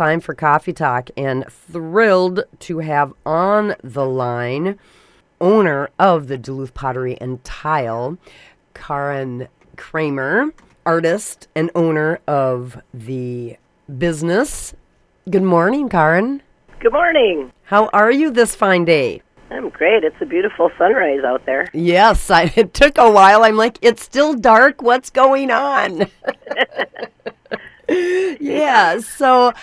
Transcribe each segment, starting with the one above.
time for Coffee Talk, and thrilled to have on the line owner of the Duluth Pottery and Tile, Karin Kramer, artist and owner of the business. Good morning, Karin. Good morning. How are you this fine day? I'm great. It's a beautiful sunrise out there. Yes, it took a while. I'm like, it's still dark. What's going on? Yeah, so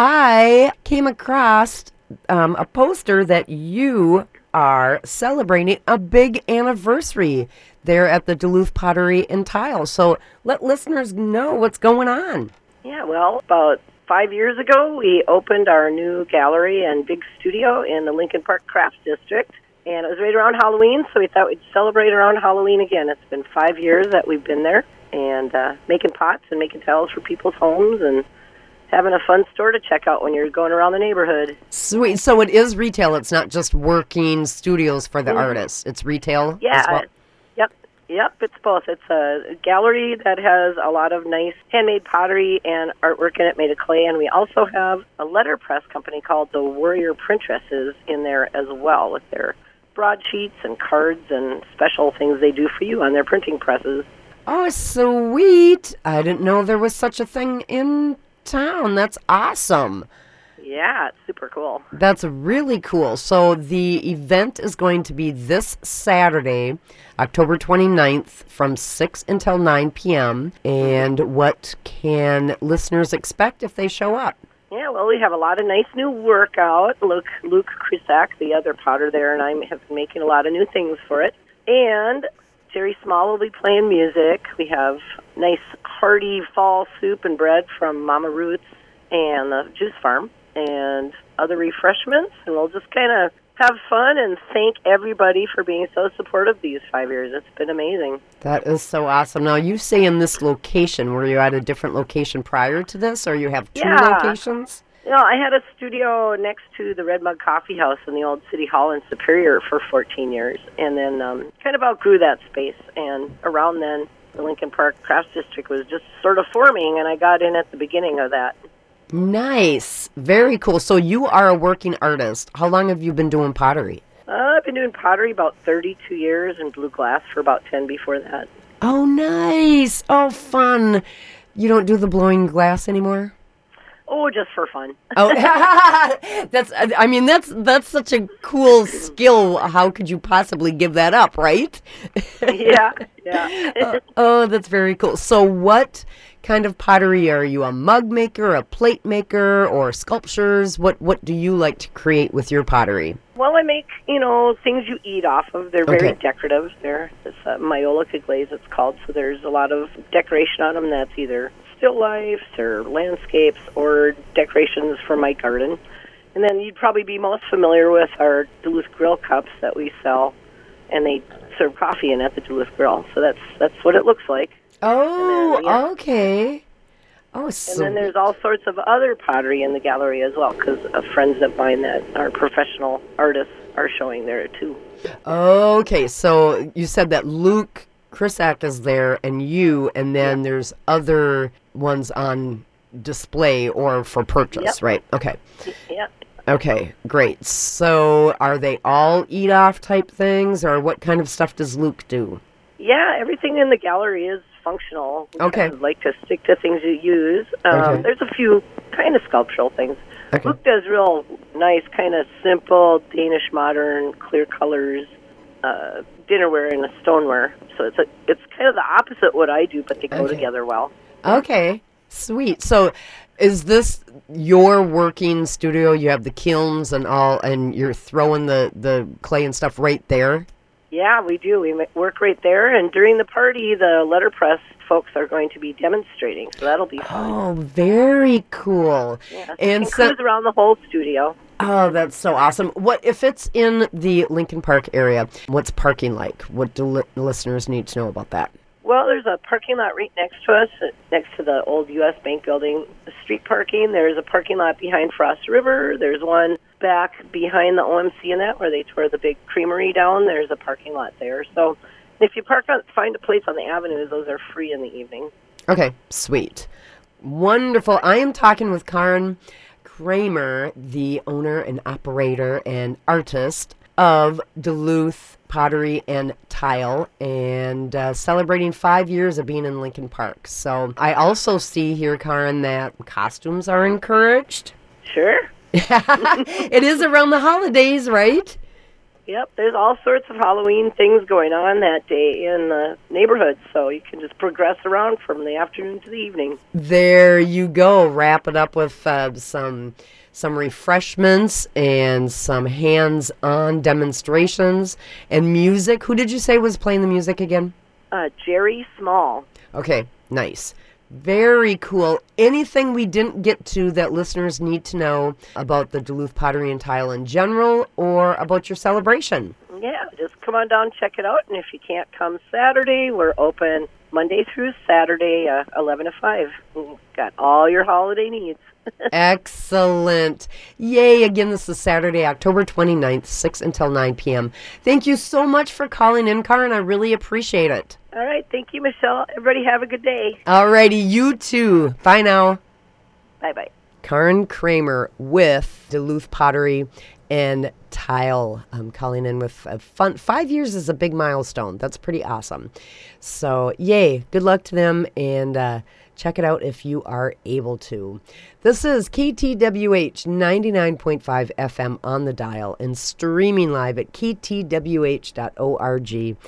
I came across a poster that you are celebrating a big anniversary there at the Duluth Pottery and Tile. So let listeners know what's going on. Yeah, well, about 5 years ago, we opened our new gallery and big studio in the Lincoln Park Crafts District, and it was right around Halloween, so we thought we'd celebrate around Halloween again. It's been 5 years that we've been there, and making pots and making tiles for people's homes and having a fun store to check out when you're going around the neighborhood. Sweet. So it is retail. It's not just working studios for the artists. It's retail as well? Yep, it's both. It's a gallery that has a lot of nice handmade pottery and artwork in it made of clay, and we also have a letterpress company called the Warrior Printresses in there as well with their broadsheets and cards and special things they do for you on their printing presses. Oh, sweet. I didn't know there was such a thing in town. That's awesome. Yeah, it's super cool. That's really cool. So the event is going to be this Saturday, October 29th from 6 until 9 p.m. And what can listeners expect if they show up? Yeah, well, we have a lot of nice new work out. Luke Krisak, the other potter there, and I have been making a lot of new things for it. And Jerry Small will be playing music. We have nice hearty fall soup and bread from Mama Ruth's and the Juice Farm, and other refreshments, and we'll just kind of have fun and thank everybody for being so supportive these 5 years. It's been amazing. That is so awesome. Now, you say in this location, were you at a different location prior to this, or you have two locations? You know, I had a studio next to the Red Mug Coffee House in the old City Hall in Superior for 14 years, and then kind of outgrew that space, and around then, the Lincoln Park Crafts District was just sort of forming, and I got in at the beginning of that. Nice. Very cool. So you are a working artist. How long have you been doing pottery? I've been doing pottery about 32 years and blue glass for about 10 before that. Oh, nice. Oh, fun. You don't do the blowing glass anymore? Oh, just for fun. Oh, that's such a cool skill. How could you possibly give that up, right? Yeah. Oh, that's very cool. So what kind of pottery are you? A mug maker, a plate maker, or sculptures? What do you like to create with your pottery? Well, I make, things you eat off of. They're very decorative. It's Maiolica glaze, it's called. So there's a lot of decoration on them that's either still lifes or landscapes or decorations for my garden. And then you'd probably be most familiar with our Duluth Grill cups that we sell, and they serve coffee in at the Duluth Grill. So that's what it looks like. Oh, okay. Oh, so... And then there's all sorts of other pottery in the gallery as well, because friends of mine that are professional artists are showing there too. Okay, so you said that Luke Krisak is there and you, and then there's other ones on display or for purchase, right? Okay. Yep. Okay, great. So are they all eat-off type things, or what kind of stuff does Luke do? Yeah, everything in the gallery is functional. We Okay. kind of like to stick to things you use. There's a few kind of sculptural things. Okay. Luke does real nice, kind of simple Danish modern, clear colors, dinnerware and stoneware. So it's kind of the opposite what I do, but they go together well. Okay, sweet. So is this your working studio? You have the kilns and all, and you're throwing the clay and stuff right there? Yeah, we do. We work right there, and during the party, the letterpress folks are going to be demonstrating, so that'll be fun. Oh, very cool. Yeah, and so cruise around the whole studio. Oh, that's so awesome. What if it's in the Lincoln Park area? What's parking like? What do listeners need to know about that? Well, there's a parking lot right next to us, next to the old U.S. Bank building, street parking. There's a parking lot behind Frost River. There's one back behind the OMC and that where they tore the big creamery down. There's a parking lot there. So if you find a place on the avenues, those are free in the evening. Okay, sweet. Wonderful. I am talking with Karin Kramer, the owner and operator and artist of Duluth Pottery and Tile, and celebrating 5 years of being in Lincoln Park. So I also see here, Karen, that costumes are encouraged. Sure. It is around the holidays, right? Yep, there's all sorts of Halloween things going on that day in the neighborhood, so you can just progress around from the afternoon to the evening. There you go. Wrap it up with some refreshments and some hands-on demonstrations and music. Who did you say was playing the music again? Jerry Small. Okay, nice. Very cool. Anything we didn't get to that listeners need to know about the Duluth Pottery and Tile in general or about your celebration? Yeah, just come on down, check it out. And if you can't come Saturday, we're open Monday through Saturday, 11 to 5. We've got all your holiday needs. Excellent. Yay. Again, this is Saturday, October 29th, 6 until 9 p.m. Thank you so much for calling in, Karen. I really appreciate it. All right. Thank you, Michelle. Everybody have a good day. All righty. You too. Bye now. Bye-bye. Karen Kramer with Duluth Pottery and Tile. I'm calling in with a fun. 5 years is a big milestone. That's pretty awesome. So, yay. Good luck to them, and check it out if you are able to. This is KTWH 99.5 FM on the dial and streaming live at ktwh.org.